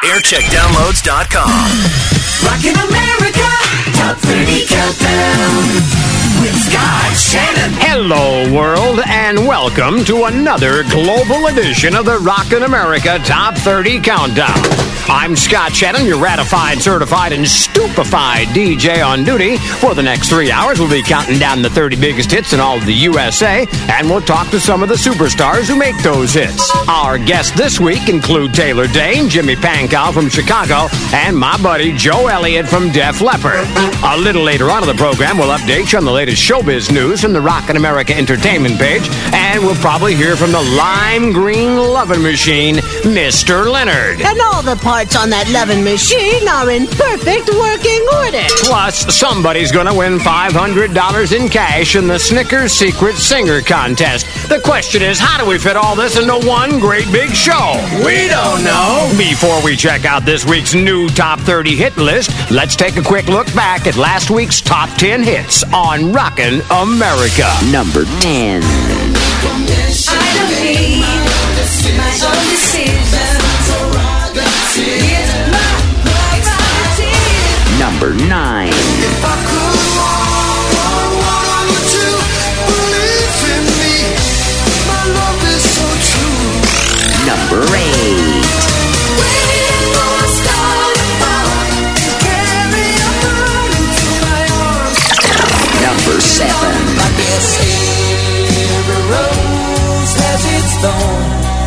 aircheckdownloads.com. Rockin' America, Top 30 Countdown with Scott Shannon. Hello, world, and welcome to another global edition of the Rockin' America Top 30 Countdown. I'm Scott Shannon, your ratified, certified, and stupefied DJ on duty. For the next 3 hours, we'll be counting down the 30 biggest hits in all of the USA, and we'll talk to some of the superstars who make those hits. Our guests this week include Taylor Dayne, Jimmy Pankow from Chicago, and my buddy Joe Elliott from Def Leppard. A little later on in the program, we'll update you on the latest showbiz news from the Rockin' America Entertainment page, and we'll probably hear from the lime green lovin' machine, Mr. Leonard. And all the parts on that loving machine are in perfect working order. Plus, somebody's gonna win $500 in cash in the Snickers Secret Singer Contest. The question is, how do we fit all this into one great big show? We don't know. Before we check out this week's new Top 30 hit list, let's take a quick look back at last week's Top 10 hits on Rockin' America. Number 10. I don't need my own decisions. It's my prerogative. Number 9. If I could walk with you, believe in me. My love is so true. Number 8. Waiting for a starting point to carry a burden to my arms. Number 7. I guess every rose has its thorn.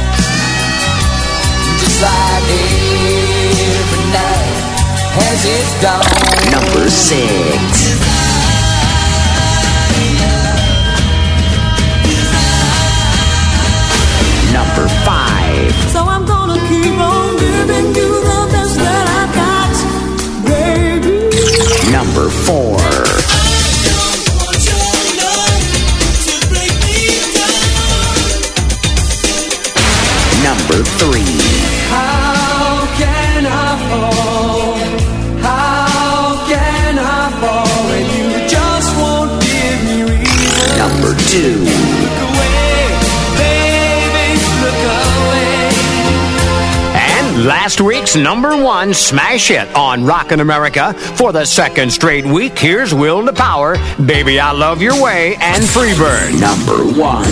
Just like every night has its dawn. Number 6. Number 5. So I'm gonna keep on giving you the best that I got, baby. Number 4. Number 3. How can I fall? How can I fall when you just won't give me reason? Number 2. Look away, baby, look away. And last week's number 1 smash hit on Rockin' America for the second straight week. Here's Will to Power, Baby I Love Your Way, and Freebird. Number 1.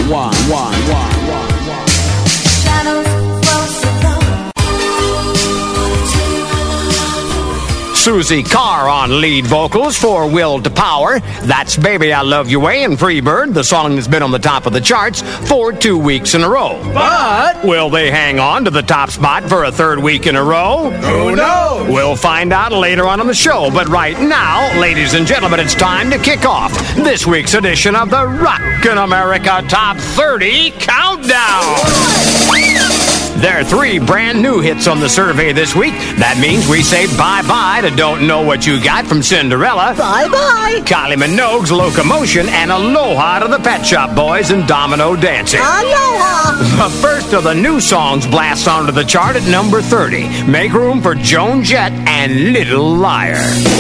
Susie Carr on lead vocals for Will to Power. That's Baby I Love Your Way and Freebird, the song that's been on the top of the charts for 2 weeks in a row. But will they hang on to the top spot for a third week in a row? Who knows? We'll find out later on in the show. But right now, ladies and gentlemen, it's time to kick off this week's edition of the Rockin' America Top 30 Countdown. There are 3 brand new hits on the survey this week. That means we say bye-bye to Don't Know What You Got from Cinderella. Bye-bye. Kylie Minogue's Locomotion, and Aloha to the Pet Shop Boys and Domino Dancing. Aloha. The first of the new songs blasts onto the chart at number 30. Make room for Joan Jett and Little Liar.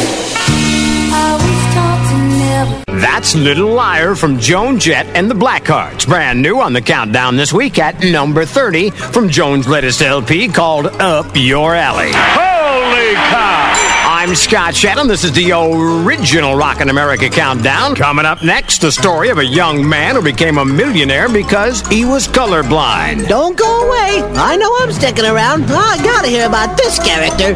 That's Little Liar from Joan Jett and the Blackhearts. Brand new on the countdown this week at number 30 from Joan's latest LP called Up Your Alley. Holy cow! I'm Scott Shannon. This is the original Rockin' America Countdown. Coming up next, the story of a young man who became a millionaire because he was colorblind. Don't go away. I know I'm sticking around. I gotta hear about this character.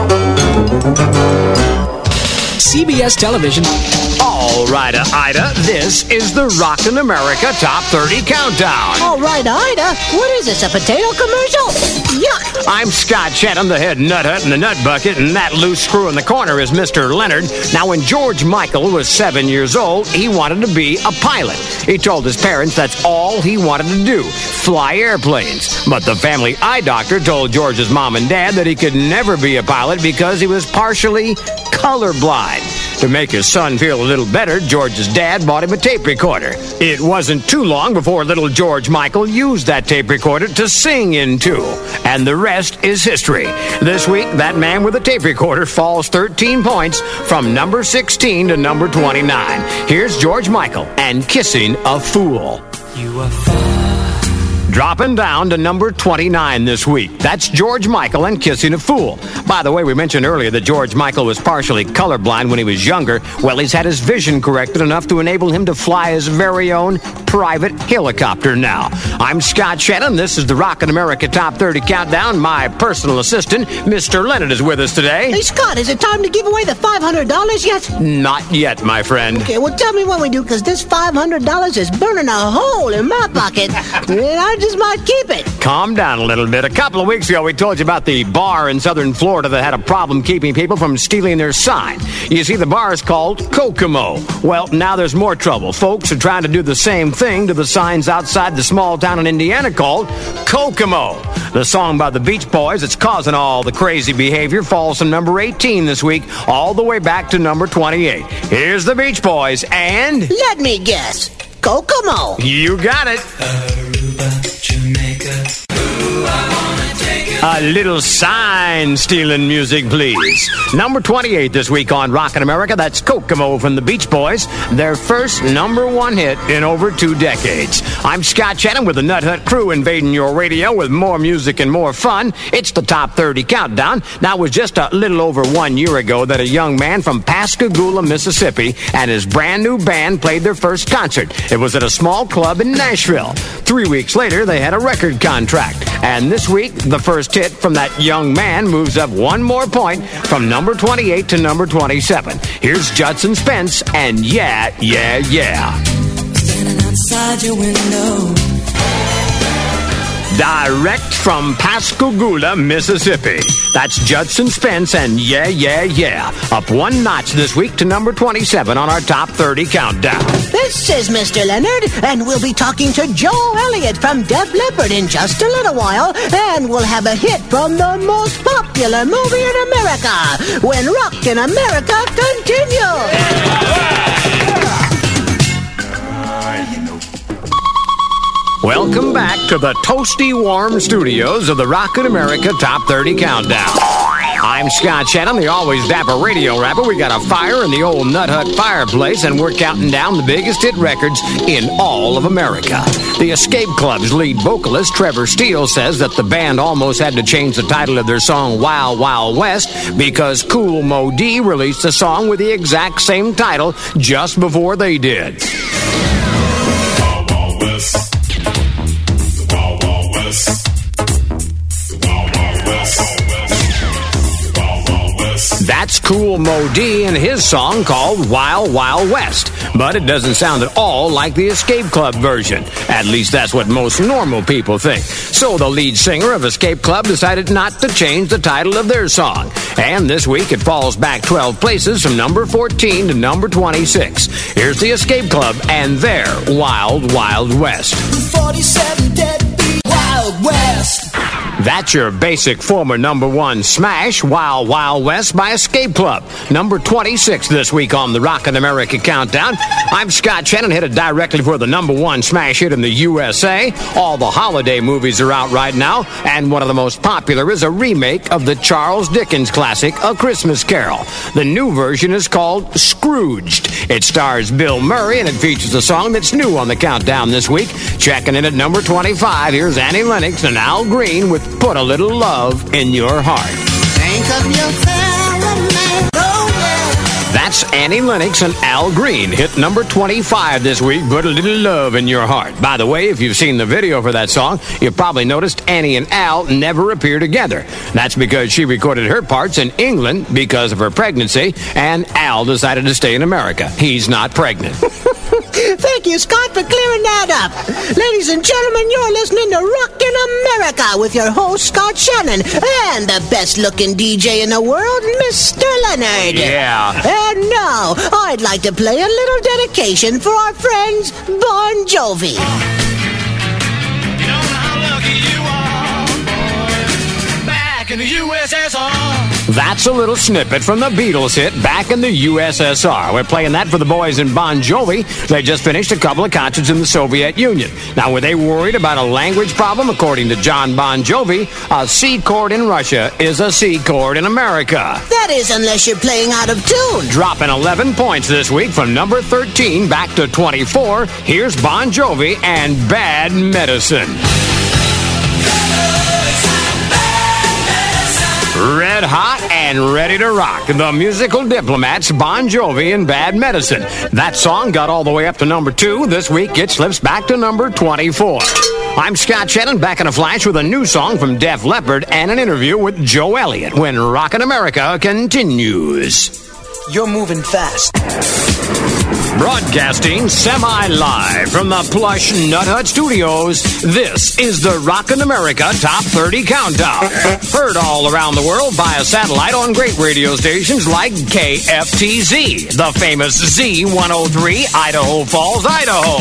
CBS Television. All right, Ida, this is the Rockin' America Top 30 Countdown. All right, Ida. What is this, a potato commercial? Yuck. I'm Scott Shannon, the head nut hut in the nut bucket, and that loose screw in the corner is Mr. Leonard. Now, when George Michael was 7 years old, he wanted to be a pilot. He told his parents that's all he wanted to do, fly airplanes. But the family eye doctor told George's mom and dad that he could never be a pilot because he was partially colorblind. To make his son feel a little better, George's dad bought him a tape recorder. It wasn't too long before little George Michael used that tape recorder to sing into. And the rest is history. This week, that man with a tape recorder falls 13 points from number 16 to number 29. Here's George Michael and Kissing a Fool. You are far Dropping down to number 29 this week. That's George Michael and Kissing a Fool. By the way, we mentioned earlier that George Michael was partially colorblind when he was younger. Well, he's had his vision corrected enough to enable him to fly his very own private helicopter now. I'm Scott Shannon. This is the Rockin' America Top 30 Countdown. My personal assistant, Mr. Leonard, is with us today. Hey, Scott, is it time to give away the $500 yet? Not yet, my friend. Okay, well, tell me what we do, because this $500 is burning a hole in my pocket, and I just might keep it. Calm down a little bit. A couple of weeks ago, we told you about the bar in southern Florida that had a problem keeping people from stealing their sign. You see, the bar is called Kokomo. Well, now there's more trouble. Folks are trying to do the same thing to the signs outside the small town in Indiana called Kokomo. The song by the Beach Boys that's causing all the crazy behavior falls from number 18 this week all the way back to number 28. Here's the Beach Boys and... Let me guess. Kokomo. You got it. Aruba, Jamaica. Ooh, I wanna take it. A little sign-stealing music, please. Number 28 this week on Rockin' America, that's Kokomo from the Beach Boys, their first number one hit in over 2 decades. I'm Scott Shannon with the Nut Hut crew invading your radio with more music and more fun. It's the Top 30 Countdown. Now, it was just a little over 1 year ago that a young man from Pascagoula, Mississippi, and his brand new band played their first concert. It was at a small club in Nashville. 3 weeks later, they had a record contract. And this week, the first hit from that young man moves up 1 more point from number 28 to number 27. Here's Judson Spence and Yeah, Yeah, Yeah. Standing outside your window. Direct from Pascagoula, Mississippi. That's Judson Spence and Yeah, Yeah, Yeah. Up 1 notch this week to number 27 on our Top 30 Countdown. This is Mr. Leonard, and we'll be talking to Joe Elliott from Def Leppard in just a little while, and we'll have a hit from the most popular movie in America, When Rockin' America continues. Welcome back to the toasty warm studios of the Rockin' America Top 30 Countdown. I'm Scott Shannon, the always dapper radio rapper. We got a fire in the old Nut Hut fireplace, and we're counting down the biggest hit records in all of America. The Escape Club's lead vocalist, Trevor Steele, says that the band almost had to change the title of their song Wild Wild West because Kool Moe Dee released a song with the exact same title just before they did. Wild Wild West. Wild Wild West. Wild Wild West. Wild Wild West. That's Kool Moe Dee and his song called Wild Wild West. But it doesn't sound at all like the Escape Club version. At least that's what most normal people think. So the lead singer of Escape Club decided not to change the title of their song. And this week it falls back 12 places from number 14 to number 26. Here's the Escape Club and their Wild Wild West. 47 deadbeat Wild West. That's your basic former number 1 smash, Wild Wild West by Escape Club. Number 26 this week on the Rockin' America Countdown. I'm Scott Shannon, headed directly for the number 1 smash hit in the USA. All the holiday movies are out right now, and one of the most popular is a remake of the Charles Dickens classic, A Christmas Carol. The new version is called Scrooged. It stars Bill Murray, and it features a song that's new on the countdown this week. Checking in at number 25, here's Annie Lennox and Al Green with Put a Little Love in Your Heart. Think of your fellow man. Oh, yeah. That's Annie Lennox and Al Green. Hit number 25 this week, Put a Little Love in Your Heart. By the way, if you've seen the video for that song, you've probably noticed Annie and Al never appear together. That's because she recorded her parts in England because of her pregnancy, and Al decided to stay in America. He's not pregnant. Thank you, Scott, for clearing that up. Ladies and gentlemen, you're listening to Rockin' America with your host, Scott Shannon, and the best-looking DJ in the world, Mr. Leonard. Yeah. And now, I'd like to play a little dedication for our friends, Bon Jovi. You don't know how lucky you are, boy. Back in the USSR. That's a little snippet from the Beatles hit Back in the USSR. We're playing that for the boys in Bon Jovi. They just finished a couple of concerts in the Soviet Union. Now, were they worried about a language problem? According to John Bon Jovi, a C chord in Russia is a C chord in America. That is, unless you're playing out of tune. Dropping 11 points this week from number 13 back to 24. Here's Bon Jovi and Bad Medicine. Red hot and ready to rock. The Musical Diplomats, Bon Jovi and Bad Medicine. That song got all the way up to number 2. This week it slips back to number 24. I'm Scott Shannon, back in a flash with a new song from Def Leppard and an interview with Joe Elliott when Rockin' America continues. You're moving fast. Broadcasting semi-live from the plush Nut Hut Studios, this is the Rockin' America Top 30 Countdown. Heard all around the world via satellite on great radio stations like KFTZ, the famous Z103, Idaho Falls, Idaho.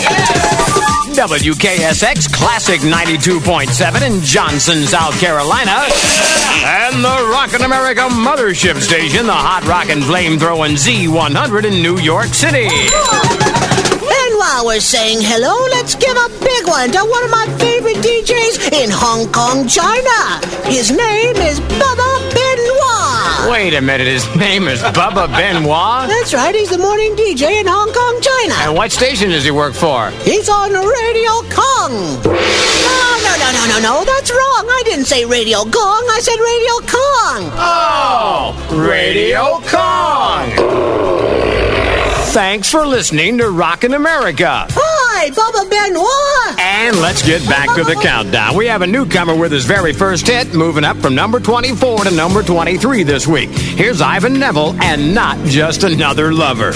WKSX Classic 92.7 in Johnson, South Carolina. And the Rockin' America Mothership Station, the hot rockin' flame-throwing Z100 in New York City. And while we're saying hello, let's give a big one to one of my favorite DJs in Hong Kong, China. His name is Bubba Benoit. Wait a minute, his name is Bubba Benoit? That's right, he's the morning DJ in Hong Kong, China. And what station does he work for? He's on Radio Kong. No, that's wrong. I didn't say Radio Gong, I said Radio Kong. Oh, Radio Kong. Thanks for listening to Rockin' America. Hi, Bubba Benoit. And let's get back to the countdown. We have a newcomer with his very first hit, moving up from number 24 to number 23 this week. Here's Ivan Neville and Not Just Another Lover.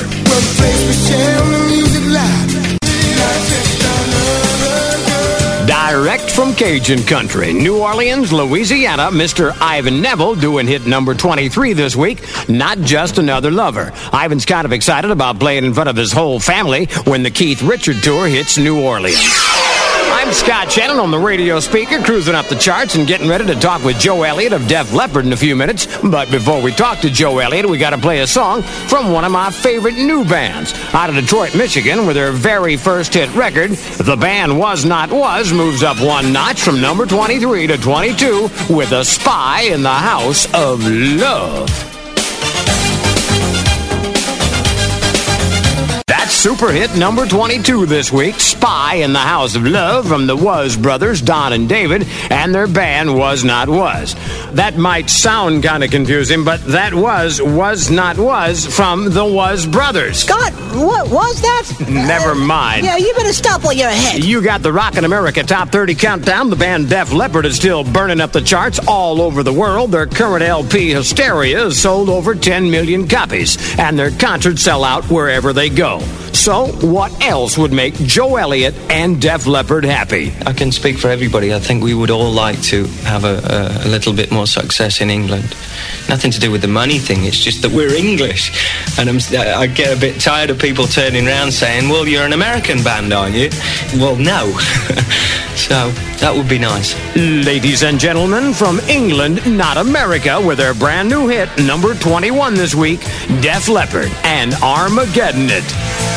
Direct from Cajun Country, New Orleans, Louisiana, Mr. Ivan Neville doing hit number 23 this week, Not Just Another Lover. Ivan's kind of excited about playing in front of his whole family when the Keith Richard Tour hits New Orleans. I'm Scott Shannon on the radio speaker, cruising up the charts and getting ready to talk with Joe Elliott of Def Leppard in a few minutes. But before we talk to Joe Elliott, we got to play a song from one of my favorite new bands. Out of Detroit, Michigan, with their very first hit record, the band Was Not Was moves up one notch from number 23 to 22 with A Spy in the House of Love. Super hit number 22 this week, Spy in the House of Love from the Was brothers, Don and David, and their band Was Not Was. That might sound kind of confusing, but that was Not Was from the Was brothers. Scott, what was that? Never mind. Yeah, you better stop while you're ahead. You got the Rockin' America Top 30 Countdown. The band Def Leppard is still burning up the charts all over the world. Their current LP, Hysteria, has sold over 10 million copies, and their concerts sell out wherever they go. So, what else would make Joe Elliott and Def Leppard happy? I can speak for everybody. I think we would all like to have a little bit more success in England. Nothing to do with the money thing, it's just that we're English. And I get a bit tired of people turning around saying, well, you're an American band, aren't you? Well, no. So, that would be nice. Ladies and gentlemen, from England, not America, with their brand new hit, number 21 this week, Def Leppard and Armageddon It.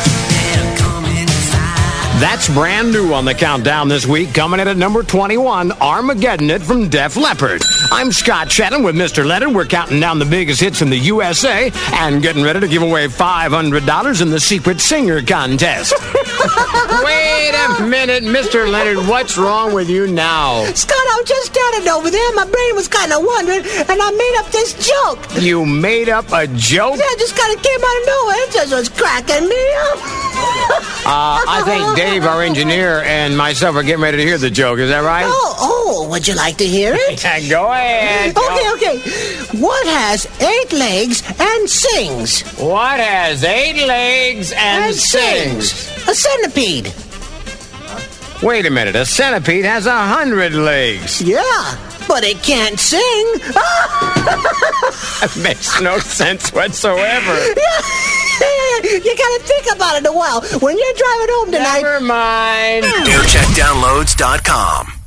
That's brand new on the countdown this week, coming in at number 21, Armageddon It from Def Leppard. I'm Scott Shannon with Mr. Leonard. We're counting down the biggest hits in the USA and getting ready to give away $500 in the Secret Singer contest. Wait a minute, Mr. Leonard, what's wrong with you now? Scott, I was just standing over there. My brain was kind of wondering, and I made up this joke. You made up a joke? Yeah, it just kind of came out of nowhere. It just was cracking me up. I think Dave, our engineer, and myself are getting ready to hear the joke. Is that right? Oh, would you like to hear it? Go ahead. Okay. What has 8 legs and sings? What has 8 legs and sings? A centipede. Wait a minute. A centipede has 100 legs. Yeah, but it can't sing. That makes no sense whatsoever. You gotta think about it a while. When you're driving home tonight... Never mind. AirCheckDownloads.com